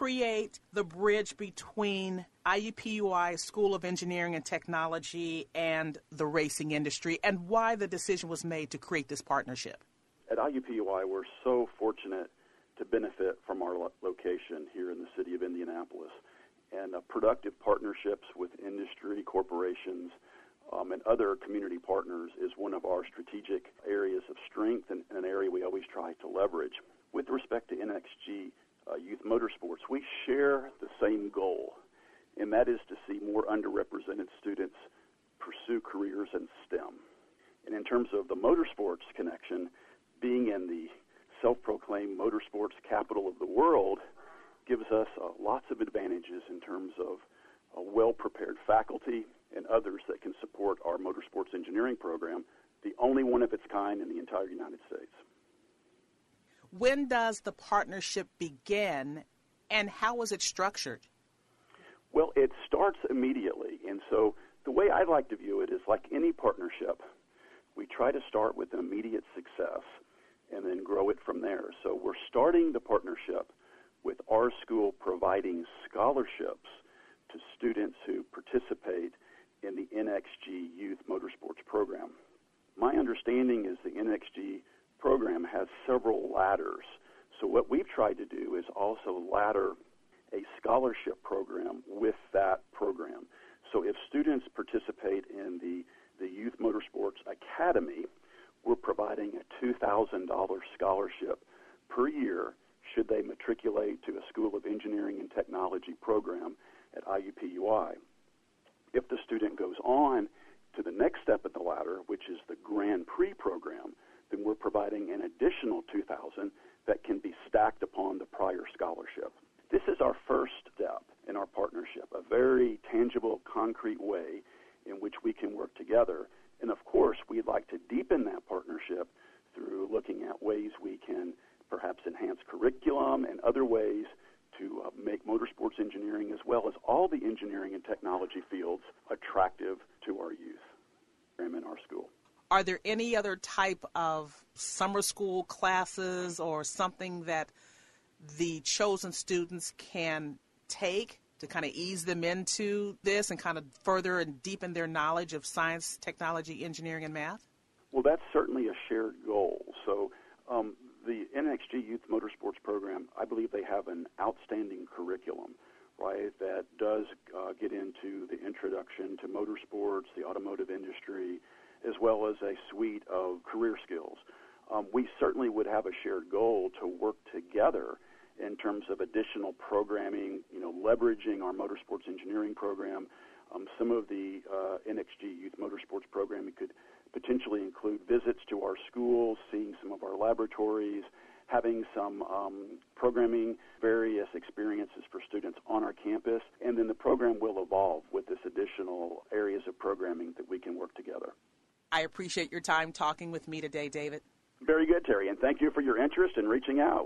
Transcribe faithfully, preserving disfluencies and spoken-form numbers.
create the bridge between I U P U I School of Engineering and Technology and the racing industry, and why the decision was made to create this partnership? At I U P U I, we're so fortunate to benefit from our lo- location here in the city of Indianapolis, and uh, productive partnerships with industry, corporations, um, and other community partners is one of our strategic areas of strength and, and an area we always try to leverage. With respect to N X G uh, Youth Motorsports, we share the same goal, and that is to see more underrepresented students pursue careers in STEM. And in terms of the motorsports connection, being in the self-proclaimed motorsports capital of the world gives us uh, lots of advantages in terms of a well-prepared faculty and others that can support our motorsports engineering program, the only one of its kind in the entire United States. When does the partnership begin, and how is it structured? Well, it starts immediately, and so the way I like to view it is like any partnership. We try to start with immediate success and then grow it from there. So we're starting the partnership with our school providing scholarships to students who participate in the N X G Youth Motorsports program. My understanding is the N X G program has several ladders. So what we've tried to do is also ladder a scholarship program with that program. So if students participate in the, the Youth Motorsports Academy, we're providing a two thousand dollars scholarship per year should they matriculate to a School of Engineering and Technology program at I U P U I. If the student goes on to the next step of the ladder, which is the Grand Prix program, then we're providing an additional two thousand dollars that can be stacked upon the prior scholarship. This is our first step in our partnership, a very tangible, concrete way in which we can work together. And of course, we'd like to deepen that partnership through looking at ways we can perhaps enhance curriculum and other ways to uh, make motorsports engineering as well as all the engineering and technology fields attractive to our youth in our school. Are there any other type of summer school classes or something that the chosen students can take to kind of ease them into this and kind of further and deepen their knowledge of science, technology, engineering, and math? Well, that's certainly a shared goal. So um, the N X G Youth Motorsports program, I believe they have an outstanding curriculum, right, that does uh, get into the introduction to motorsports, the automotive industry, as well as a suite of career skills. Um, we certainly would have a shared goal to work together in terms of additional programming, you know, leveraging our motorsports engineering program. Um, some of the uh, N X G Youth Motorsports programming could potentially include visits to our schools, seeing some of our laboratories, having some um, programming, various experiences for students on our campus, and then the program will evolve with this additional areas of programming that we can work together. I appreciate your time talking with me today, David. Very good, Terry, and thank you for your interest in reaching out.